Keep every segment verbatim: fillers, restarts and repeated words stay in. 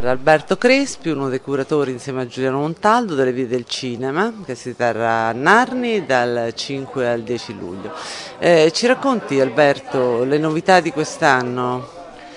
Allora, Alberto Crespi, uno dei curatori insieme a Giuliano Montaldo delle Vie del Cinema, che si terrà a Narni dal cinque al dieci luglio. Eh, ci racconti, Alberto, le novità di quest'anno?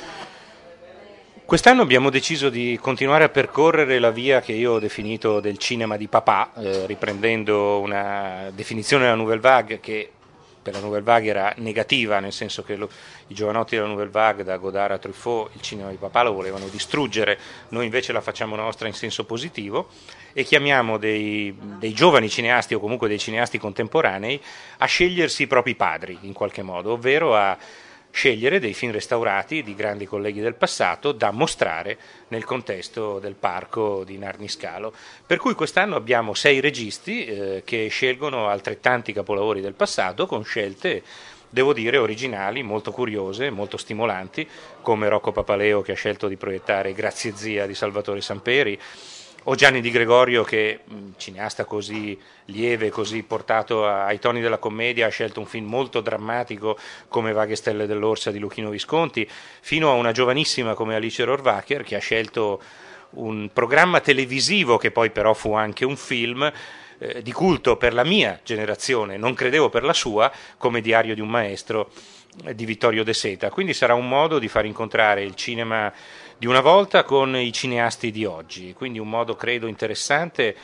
Quest'anno abbiamo deciso di continuare a percorrere la via che io ho definito del cinema di papà, eh, riprendendo una definizione della Nouvelle Vague che per la Nouvelle Vague era negativa, nel senso che lo, i giovanotti della Nouvelle Vague, da Godard a Truffaut, il cinema di papà lo volevano distruggere, noi invece la facciamo nostra in senso positivo e chiamiamo dei, dei giovani cineasti o comunque dei cineasti contemporanei a scegliersi i propri padri in qualche modo, ovvero a scegliere dei film restaurati di grandi colleghi del passato da mostrare nel contesto del parco di Narni Scalo. Per cui quest'anno abbiamo sei registi eh, che scelgono altrettanti capolavori del passato con scelte, devo dire, originali, molto curiose, molto stimolanti, come Rocco Papaleo che ha scelto di proiettare Grazie zia di Salvatore Samperi, o Gianni Di Gregorio che, cineasta così lieve, così portato ai toni della commedia, ha scelto un film molto drammatico come Vaghe stelle dell'Orsa di Luchino Visconti, fino a una giovanissima come Alice Rohrwacher che ha scelto un programma televisivo che poi però fu anche un film eh, di culto per la mia generazione, non credevo per la sua, come Diario di un maestro eh, di Vittorio De Seta. Quindi sarà un modo di far incontrare il cinema di una volta con i cineasti di oggi, quindi un modo credo interessante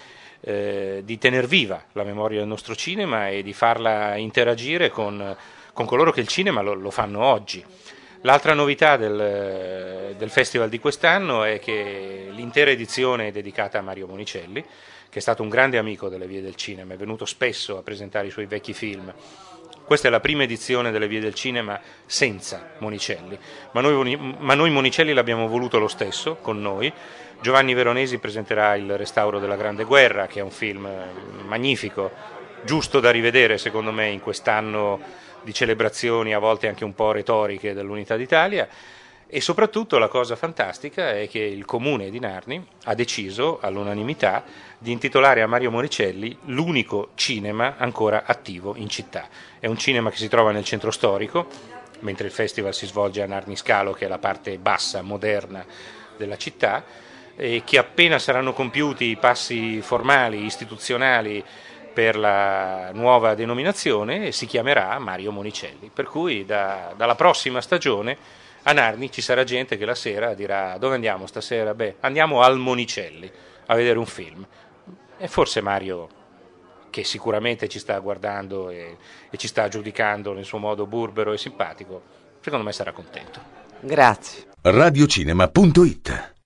eh, di tener viva la memoria del nostro cinema e di farla interagire con, con coloro che il cinema lo, lo fanno oggi. L'altra novità del, del festival di quest'anno è che l'intera edizione è dedicata a Mario Monicelli, che è stato un grande amico delle Vie del Cinema, è venuto spesso a presentare i suoi vecchi film. Questa è la prima edizione delle Vie del Cinema senza Monicelli, ma noi, ma noi Monicelli l'abbiamo voluto lo stesso con noi. Giovanni Veronesi presenterà Il restauro della Grande Guerra, che è un film magnifico, giusto da rivedere secondo me in quest'anno di celebrazioni a volte anche un po' retoriche dell'Unità d'Italia. E soprattutto la cosa fantastica è che il comune di Narni ha deciso all'unanimità di intitolare a Mario Monicelli l'unico cinema ancora attivo in città. È un cinema che si trova nel centro storico, mentre il festival si svolge a Narni Scalo, che è la parte bassa, moderna della città, e che appena saranno compiuti i passi formali, istituzionali per la nuova denominazione, si chiamerà Mario Monicelli. Per cui da, dalla prossima stagione a Narni ci sarà gente che la sera dirà: dove andiamo stasera? Beh, andiamo al Monicelli a vedere un film. E forse Mario, che sicuramente ci sta guardando e, e ci sta giudicando nel suo modo burbero e simpatico, secondo me sarà contento. Grazie. radiocinema punto it